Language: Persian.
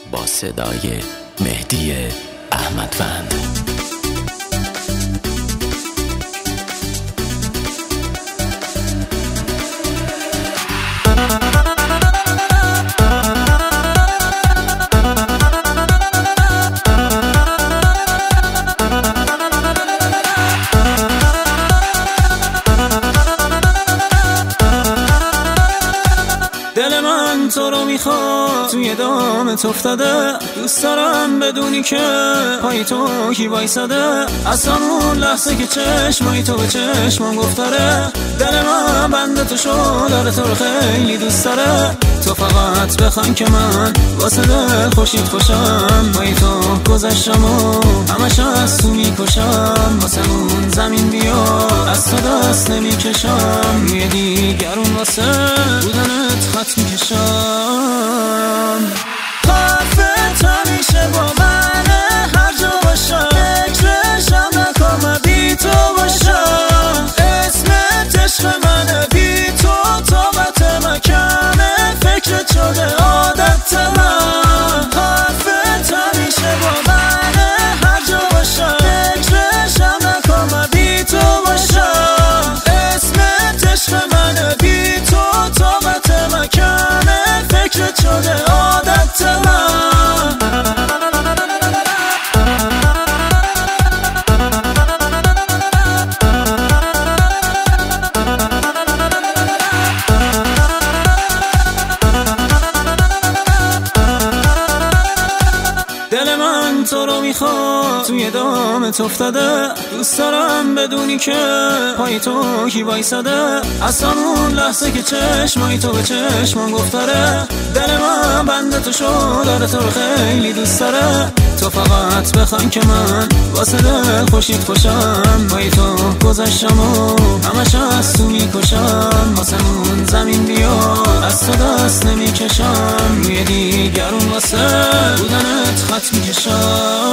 با صدای مهدی احمدوند. دل من تو رو میخواد، توی دامت افتاده، دوست دارم بدونی که پای تو کی وایساده. از همون لحظه که چشمای تو به چشمم گفتاره، دل من بنده تو شد، داره تو رو خیلی دوست داره. تو فقط بخوان که من واسه دل خوشید خوشم، پای تو گذشتم و همش از تو میکشم. واسه اون زمین بیا از تو دست نمیکشم، یه دیگرون واسه بودنت خط میکشم. حرفت همیشه با منه، هر جا باشم فکرشم نکن من بی تو باشم. اسمت عشق منه، بی تو طاقت من کمه، فکرت شده عادت من. حرفت همیشه با منه، هر جا باشم فکرشم نکن من بی تو باشم. اسمت عشق منه، بی تو طاقت من کمه، فکرت شده عادت من. دل من تو رو میخواد، توی دامت افتاده، دوست دارم بدونی که پای تو کی وایساده. از همون لحظه که چشمای تو به چشمم گفتاره، دل من بنده تو شد، داره تو رو خیلی دوست داره. تو فقط بخوان که من واسه دل خوشید خوشم، پای تو گذشتم و همش از تو میکشم. واسه اون زمین بیا از تو دست نمیکشم، یه دیگرون واسه بودنت خط میکشم.